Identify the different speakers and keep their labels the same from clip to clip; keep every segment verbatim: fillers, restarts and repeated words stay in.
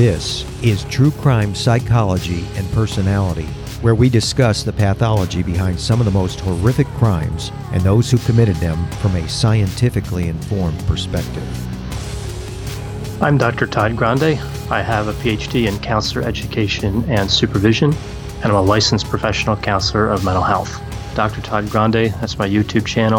Speaker 1: This is True Crime Psychology and Personality, where we discuss the pathology behind some of the most horrific crimes and those who committed them from a scientifically informed perspective.
Speaker 2: I'm Doctor Todd Grande. I have a P H D in counselor education and supervision, and I'm a licensed professional counselor of mental health. Doctor Todd Grande, that's my YouTube channel.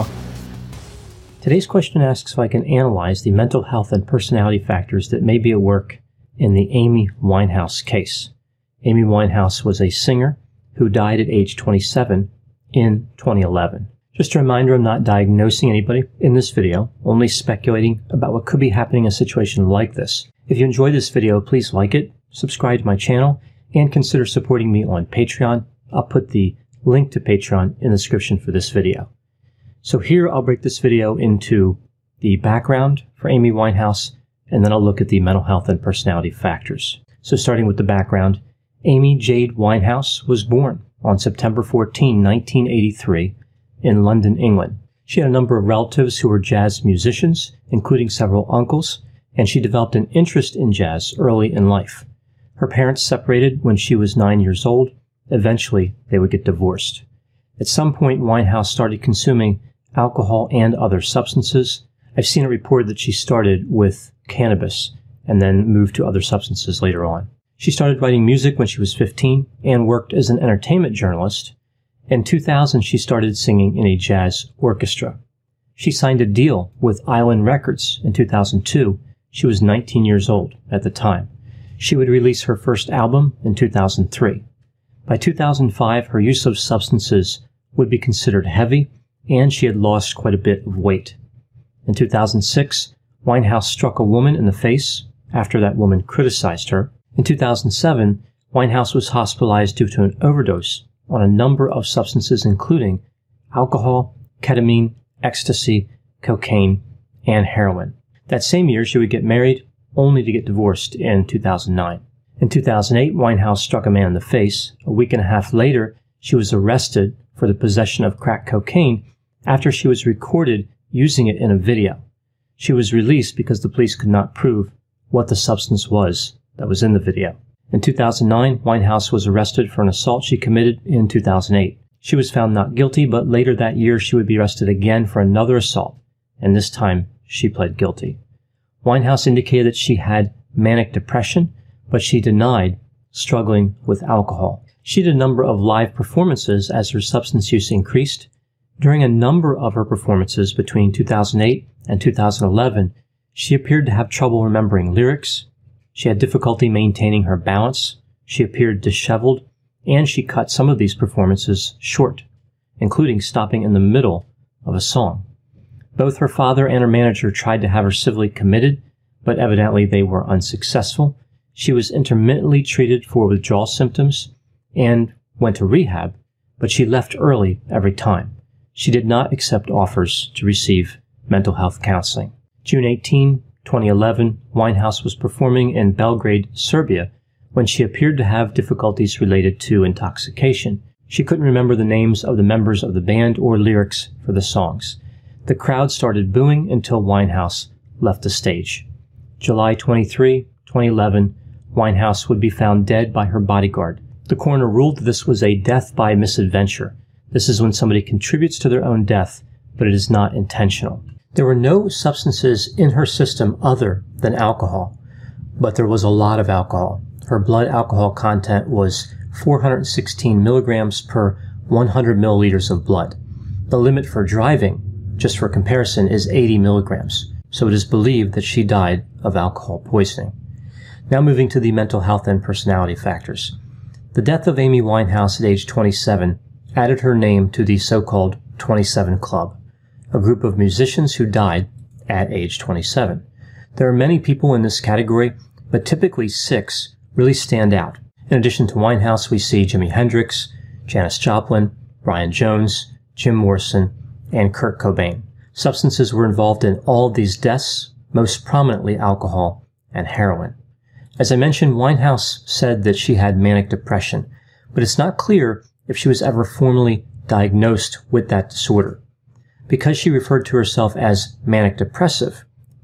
Speaker 2: Today's question asks if I can analyze the mental health and personality factors that may be at work in the Amy Winehouse case. Amy Winehouse was a singer who died at age twenty-seven in twenty eleven. Just a reminder, I'm not diagnosing anybody in this video, only speculating about what could be happening in a situation like this. If you enjoyed this video, please like it, subscribe to my channel, and consider supporting me on Patreon. I'll put the link to Patreon in the description for this video. So here I'll break this video into the background for Amy Winehouse, and then I'll look at the mental health and personality factors. So starting with the background, Amy Jade Winehouse was born on September fourteenth, nineteen eighty-three in London, England. She had a number of relatives who were jazz musicians, including several uncles, and she developed an interest in jazz early in life. Her parents separated when she was nine years old. Eventually, they would get divorced. At some point, Winehouse started consuming alcohol and other substances. I've seen it reported that she started with cannabis and then moved to other substances later on. She started writing music when she was fifteen and worked as an entertainment journalist. In two thousand, she started singing in a jazz orchestra. She signed a deal with Island Records in two thousand two. She was nineteen years old at the time. She would release her first album in two thousand three. By two thousand five, her use of substances would be considered heavy, and she had lost quite a bit of weight. In two thousand six, Winehouse struck a woman in the face after that woman criticized her. In two thousand seven, Winehouse was hospitalized due to an overdose on a number of substances including alcohol, ketamine, ecstasy, cocaine, and heroin. That same year, she would get married, only to get divorced in two thousand nine. In two thousand eight, Winehouse struck a man in the face. A week and a half later, she was arrested for the possession of crack cocaine after she was recorded using it in a video. She was released because the police could not prove what the substance was that was in the video. In two thousand nine, Winehouse was arrested for an assault she committed in two thousand eight. She was found not guilty, but later that year she would be arrested again for another assault, and this time she pled guilty. Winehouse indicated that she had manic depression, but she denied struggling with alcohol. She did a number of live performances as her substance use increased. During a number of her performances between two thousand eight and two thousand eleven, she appeared to have trouble remembering lyrics. She had difficulty maintaining her balance. She appeared disheveled, and she cut some of these performances short, including stopping in the middle of a song. Both her father and her manager tried to have her civilly committed, but evidently they were unsuccessful. She was intermittently treated for withdrawal symptoms and went to rehab, but she left early every time. She did not accept offers to receive mental health counseling. June eighteenth, twenty eleven, Winehouse was performing in Belgrade, Serbia, when she appeared to have difficulties related to intoxication. She couldn't remember the names of the members of the band or lyrics for the songs. The crowd started booing until Winehouse left the stage. July twenty-third, twenty eleven, Winehouse would be found dead by her bodyguard. The coroner ruled that this was a death by misadventure. This is when somebody contributes to their own death, but it is not intentional. There were no substances in her system other than alcohol, but there was a lot of alcohol. Her blood alcohol content was four hundred sixteen milligrams per one hundred milliliters of blood. The limit for driving, just for comparison, is eighty milligrams, so it is believed that she died of alcohol poisoning. Now moving to the mental health and personality factors. The death of Amy Winehouse at age twenty-seven added her name to the so-called twenty-seven Club, a group of musicians who died at age twenty-seven. There are many people in this category, but typically six really stand out. In addition to Winehouse, we see Jimi Hendrix, Janis Joplin, Brian Jones, Jim Morrison, and Kurt Cobain. Substances were involved in all of these deaths, most prominently alcohol and heroin. As I mentioned, Winehouse said that she had manic depression, but it's not clear if she was ever formally diagnosed with that disorder. Because she referred to herself as manic depressive,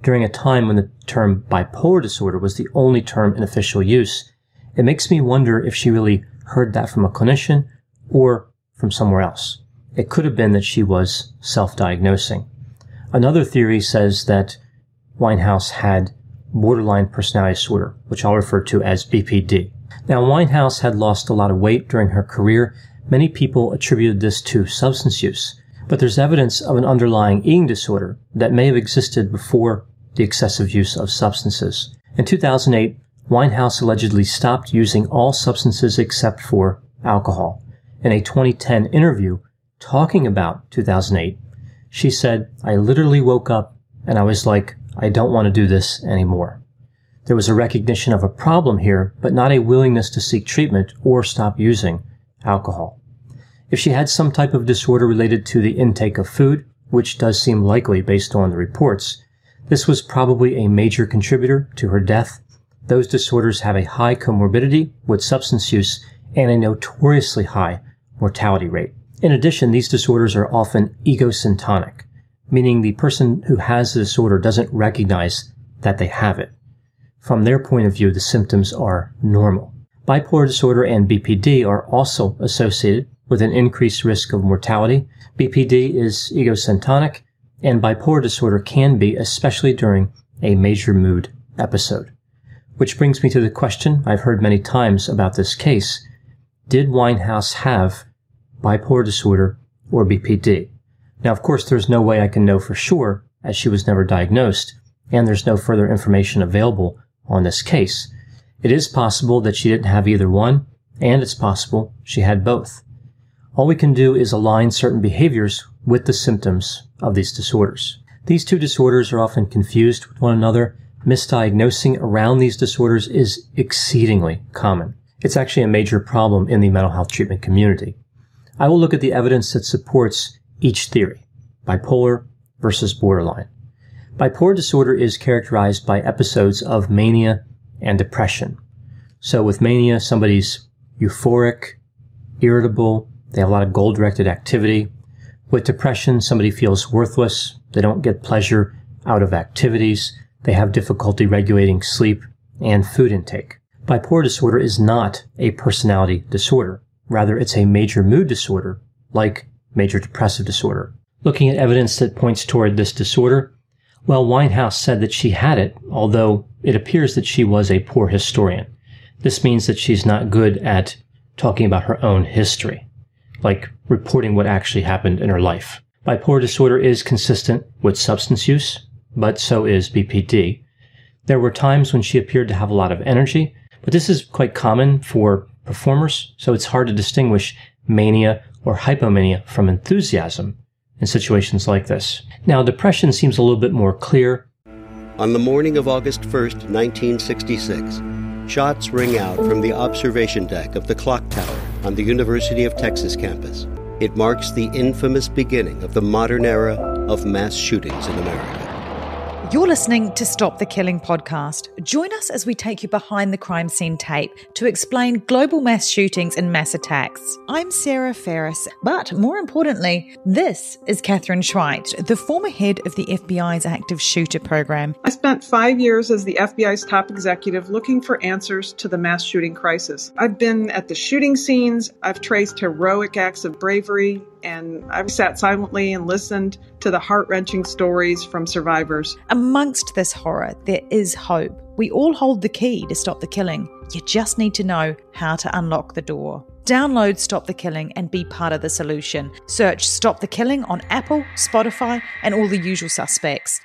Speaker 2: during a time when the term bipolar disorder was the only term in official use, it makes me wonder if she really heard that from a clinician or from somewhere else. It could have been that she was self-diagnosing. Another theory says that Winehouse had borderline personality disorder, which I'll refer to as B P D. Now, Winehouse had lost a lot of weight during her career. Many people attributed this to substance use, but there's evidence of an underlying eating disorder that may have existed before the excessive use of substances. In two thousand eight, Winehouse allegedly stopped using all substances except for alcohol. In a twenty ten interview talking about two thousand eight, she said, "I literally woke up and I was like, I don't want to do this anymore." There was a recognition of a problem here, but not a willingness to seek treatment or stop using alcohol. If she had some type of disorder related to the intake of food, which does seem likely based on the reports, this was probably a major contributor to her death. Those disorders have a high comorbidity with substance use and a notoriously high mortality rate. In addition, these disorders are often egosyntonic, meaning the person who has the disorder doesn't recognize that they have it. From their point of view, the symptoms are normal. Bipolar disorder and B P D are also associated with an increased risk of mortality. B P D is egosyntonic, and bipolar disorder can be, especially during a major mood episode. Which brings me to the question I've heard many times about this case. Did Winehouse have bipolar disorder or B P D? Now, of course, there's no way I can know for sure, as she was never diagnosed, and there's no further information available on this case. It is possible that she didn't have either one, and it's possible she had both. All we can do is align certain behaviors with the symptoms of these disorders. These two disorders are often confused with one another. Misdiagnosing around these disorders is exceedingly common. It's actually a major problem in the mental health treatment community. I will look at the evidence that supports each theory, bipolar versus borderline. Bipolar disorder is characterized by episodes of mania and depression. So with mania, somebody's euphoric, irritable, they have a lot of goal-directed activity. With depression, somebody feels worthless, they don't get pleasure out of activities, they have difficulty regulating sleep and food intake. Bipolar disorder is not a personality disorder. Rather, it's a major mood disorder, like major depressive disorder. Looking at evidence that points toward this disorder, well, Winehouse said that she had it, although it appears that she was a poor historian. This means that she's not good at talking about her own history, like reporting what actually happened in her life. Bipolar disorder is consistent with substance use, but so is B P D. There were times when she appeared to have a lot of energy, but this is quite common for performers, so it's hard to distinguish mania or hypomania from enthusiasm in situations like this. Now, depression seems a little bit more clear.
Speaker 3: On the morning of August first, nineteen sixty-six, shots ring out from the observation deck of the clock tower on the University of Texas campus. It marks the infamous beginning of the modern era of mass shootings in America.
Speaker 4: You're listening to Stop the Killing podcast. Join us as we take you behind the crime scene tape to explain global mass shootings and mass attacks. I'm Sarah Ferris, but more importantly, this is Catherine Schweit, the former head of the F B I's active shooter program.
Speaker 5: I spent five years as the F B I's top executive looking for answers to the mass shooting crisis. I've been at the shooting scenes, I've traced heroic acts of bravery, and I've sat silently and listened to the heart-wrenching stories from survivors.
Speaker 4: Amongst this horror, there is hope. We all hold the key to stop the killing. You just need to know how to unlock the door. Download Stop the Killing and be part of the solution. Search Stop the Killing on Apple, Spotify, and all the usual suspects.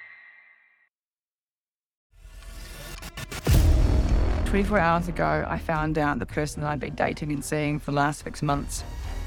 Speaker 6: twenty-four hours ago, I found out the person that I'd been dating and seeing for the last six months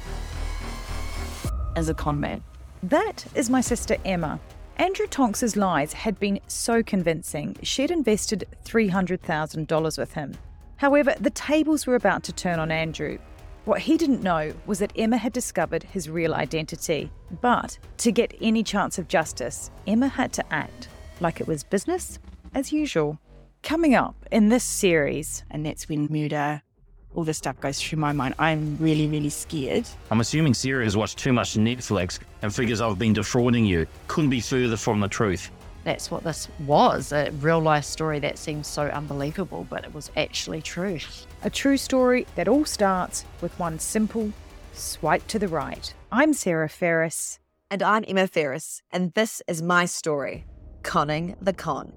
Speaker 6: as a con man.
Speaker 4: That is my sister Emma. Andrew Tonks's lies had been so convincing, she'd invested three hundred thousand dollars with him. However, the tables were about to turn on Andrew. What he didn't know was that Emma had discovered his real identity. But to get any chance of justice, Emma had to act like it was business as usual. Coming up in this series,
Speaker 6: And that's when murder, all this stuff goes through my mind. I'm really, really scared.
Speaker 7: I'm assuming Sarah has watched too much Netflix and figures I've been defrauding you. Couldn't be further from the truth. that's what this was, a real-life story that seems so unbelievable, but it was actually true.
Speaker 4: A true story that all starts with one simple swipe to the right. I'm Sarah Ferris.
Speaker 8: And I'm Emma Ferris, and this is my story, Conning the Con.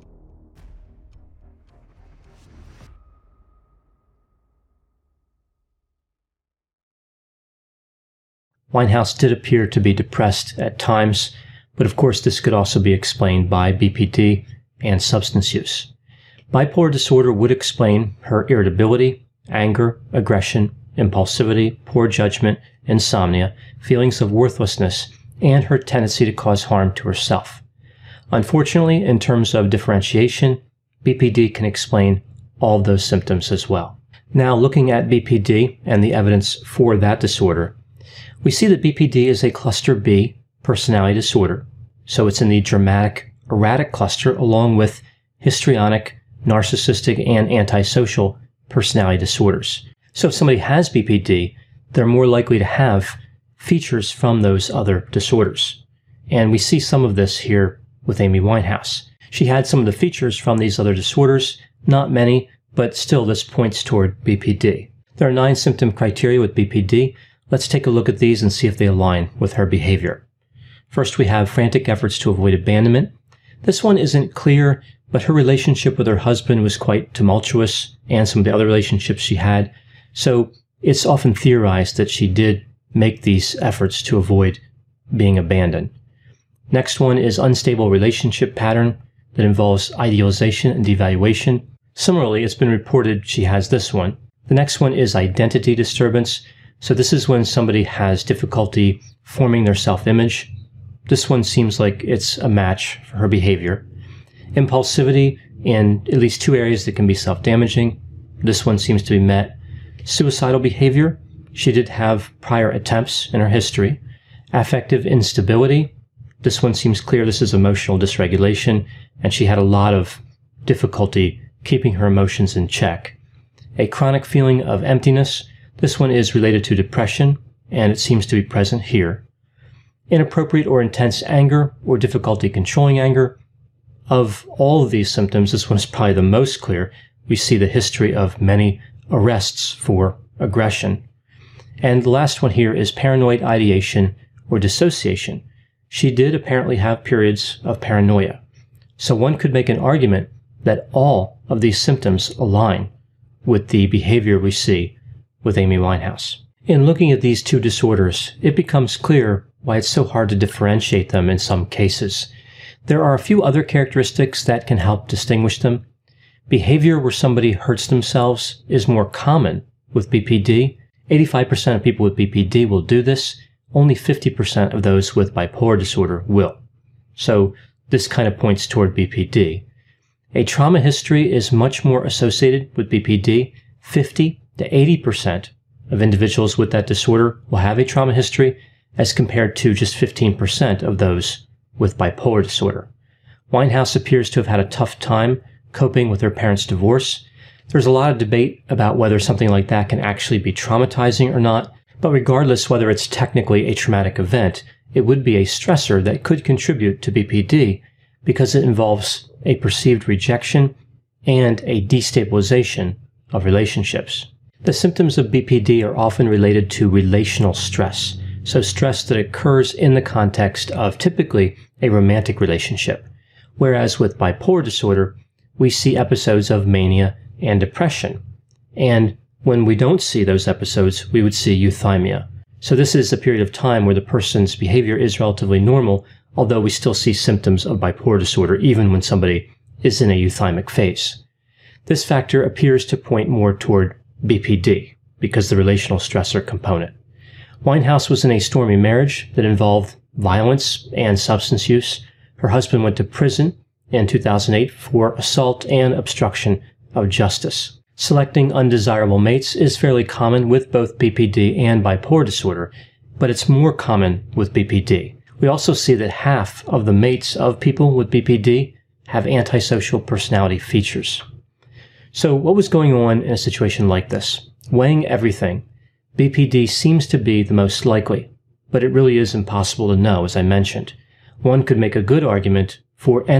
Speaker 2: Winehouse did appear to be depressed at times, but of course this could also be explained by B P D and substance use. Bipolar disorder would explain her irritability, anger, aggression, impulsivity, poor judgment, insomnia, feelings of worthlessness, and her tendency to cause harm to herself. Unfortunately, in terms of differentiation, B P D can explain all of those symptoms as well. Now, looking at B P D and the evidence for that disorder, we see that B P D is a cluster B personality disorder, so it's in the dramatic, erratic cluster along with histrionic, narcissistic, and antisocial personality disorders. So if somebody has B P D, they're more likely to have features from those other disorders. And we see some of this here with Amy Winehouse. She had some of the features from these other disorders, not many, but still this points toward B P D. There are nine symptom criteria with B P D. Let's take a look at these and see if they align with her behavior. First, we have frantic efforts to avoid abandonment. This one isn't clear, but her relationship with her husband was quite tumultuous, and some of the other relationships she had. So it's often theorized that she did make these efforts to avoid being abandoned. Next one is unstable relationship pattern that involves idealization and devaluation. Similarly, it's been reported she has this one. The next one is identity disturbance. So this is when somebody has difficulty forming their self-image. This one seems like it's a match for her behavior. Impulsivity in at least two areas that can be self-damaging. This one seems to be met. Suicidal behavior. She did have prior attempts in her history. Affective instability. This one seems clear. This is emotional dysregulation, and she had a lot of difficulty keeping her emotions in check. A chronic feeling of emptiness. This one is related to depression, and it seems to be present here. Inappropriate or intense anger or difficulty controlling anger. Of all of these symptoms, this one is probably the most clear. We see the history of many arrests for aggression. And the last one here is paranoid ideation or dissociation. She did apparently have periods of paranoia. So one could make an argument that all of these symptoms align with the behavior we see with Amy Winehouse. In looking at these two disorders, it becomes clear why it's so hard to differentiate them in some cases. There are a few other characteristics that can help distinguish them. Behavior where somebody hurts themselves is more common with B P D. eighty-five percent of people with B P D will do this. Only fifty percent of those with bipolar disorder will. So this kind of points toward B P D. A trauma history is much more associated with B P D. fifty to eighty percent of individuals with that disorder will have a trauma history, as compared to just fifteen percent of those with bipolar disorder. Winehouse appears to have had a tough time coping with her parents' divorce. There's a lot of debate about whether something like that can actually be traumatizing or not, but regardless whether it's technically a traumatic event, it would be a stressor that could contribute to B P D because it involves a perceived rejection and a destabilization of relationships. The symptoms of B P D are often related to relational stress, so stress that occurs in the context of typically a romantic relationship, whereas with bipolar disorder, we see episodes of mania and depression. And when we don't see those episodes, we would see euthymia. So this is a period of time where the person's behavior is relatively normal, although we still see symptoms of bipolar disorder even when somebody is in a euthymic phase. This factor appears to point more toward B P D because the relational stressor component. Winehouse was in a stormy marriage that involved violence and substance use. Her husband went to prison in two thousand eight for assault and obstruction of justice. Selecting undesirable mates is fairly common with both B P D and bipolar disorder, but it's more common with B P D. We also see that half of the mates of people with B P D have antisocial personality features. So what was going on in a situation like this? Weighing everything, B P D seems to be the most likely, but it really is impossible to know, as I mentioned. One could make a good argument for any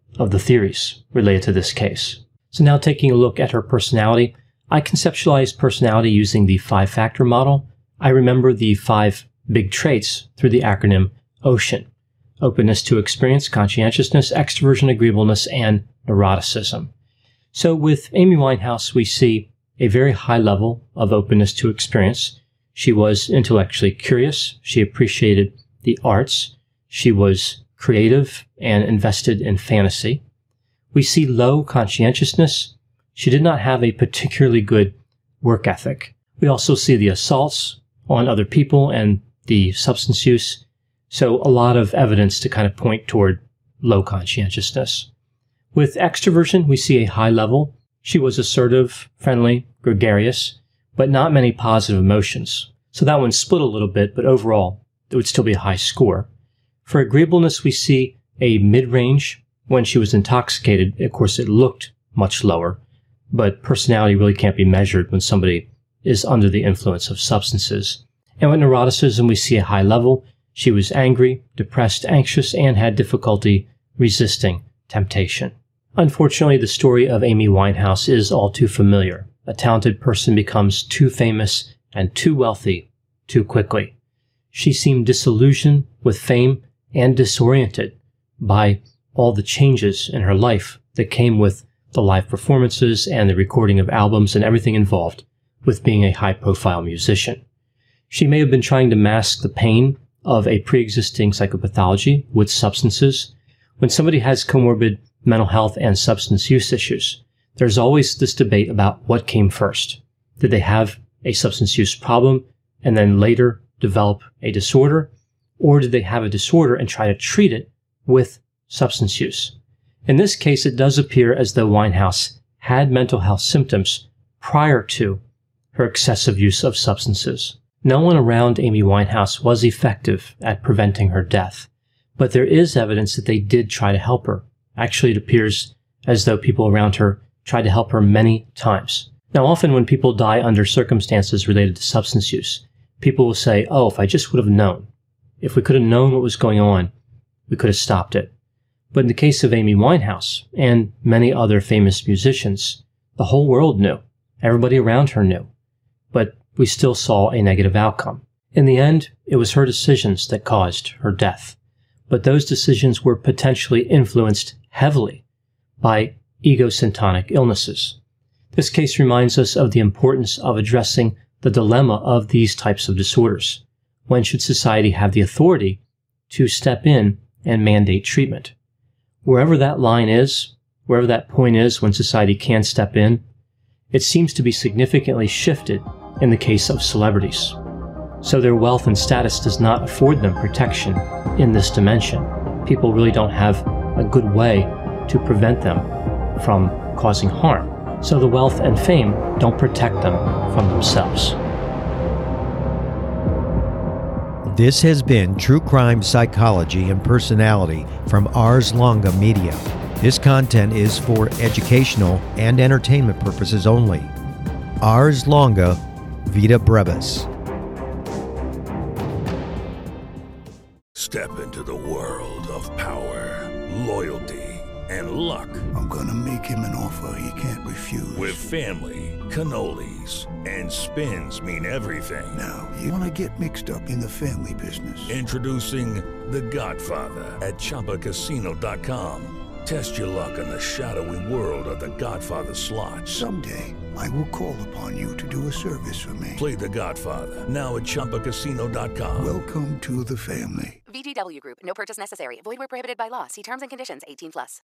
Speaker 2: of the theories related to this case. So now taking a look at her personality, I conceptualized personality using the five-factor model. I remember the five big traits through the acronym OCEAN: openness to experience, conscientiousness, extroversion, agreeableness, and neuroticism. So with Amy Winehouse, we see a very high level of openness to experience. She was intellectually curious. She appreciated the arts. She was creative and invested in fantasy. We see low conscientiousness. She did not have a particularly good work ethic. We also see the assaults on other people and the substance use. So a lot of evidence to kind of point toward low conscientiousness. With extroversion, we see a high level. She was assertive, friendly, gregarious, but not many positive emotions. So that one split a little bit, but overall, it would still be a high score. For agreeableness, we see a mid-range. When she was intoxicated, of course, it looked much lower, but personality really can't be measured when somebody is under the influence of substances. And with neuroticism, we see a high level. She was angry, depressed, anxious, and had difficulty resisting temptation. Unfortunately, the story of Amy Winehouse is all too familiar. A talented person becomes too famous and too wealthy too quickly. She seemed disillusioned with fame and disoriented by all the changes in her life that came with the live performances and the recording of albums and everything involved with being a high-profile musician. She may have been trying to mask the pain of a pre-existing psychopathology with substances. When somebody has comorbid mental health and substance use issues, there's always this debate about what came first. Did they have a substance use problem and then later develop a disorder? Or did they have a disorder and try to treat it with substance use? In this case, it does appear as though Winehouse had mental health symptoms prior to her excessive use of substances. No one around Amy Winehouse was effective at preventing her death, but there is evidence that they did try to help her. Actually, it appears as though people around her tried to help her many times. Now, often when people die under circumstances related to substance use, people will say, oh, if I just would have known. If we could have known what was going on, we could have stopped it. But in the case of Amy Winehouse and many other famous musicians, the whole world knew. Everybody around her knew. But we still saw a negative outcome. In the end, it was her decisions that caused her death. But those decisions were potentially influenced heavily by egosyntonic illnesses. This case reminds us of the importance of addressing the dilemma of these types of disorders. When should society have the authority to step in and mandate treatment? Wherever that line is, wherever that point is when society can step in, it seems to be significantly shifted in the case of celebrities. So their wealth and status does not afford them protection in this dimension. People really don't have a good way to prevent them from causing harm. So the wealth and fame don't protect them from themselves.
Speaker 1: This has been True Crime Psychology and Personality from Ars Longa Media. This content is for educational and entertainment purposes only. Ars Longa Vita Brevis.
Speaker 9: Step into the world of power, loyalty, and luck.
Speaker 10: I'm gonna make him an offer he can't refuse.
Speaker 9: With family, cannolis, and spins mean everything.
Speaker 10: Now, you wanna get mixed up in the family business.
Speaker 9: Introducing The Godfather at Chumba Casino dot com. Test your luck in the shadowy world of The Godfather slot.
Speaker 10: Someday, I will call upon you to do a service for me.
Speaker 9: Play The Godfather, now at Chumba Casino dot com.
Speaker 10: Welcome to the family.
Speaker 11: V G W Group. No purchase necessary. Void where prohibited by law. See terms and conditions. eighteen plus.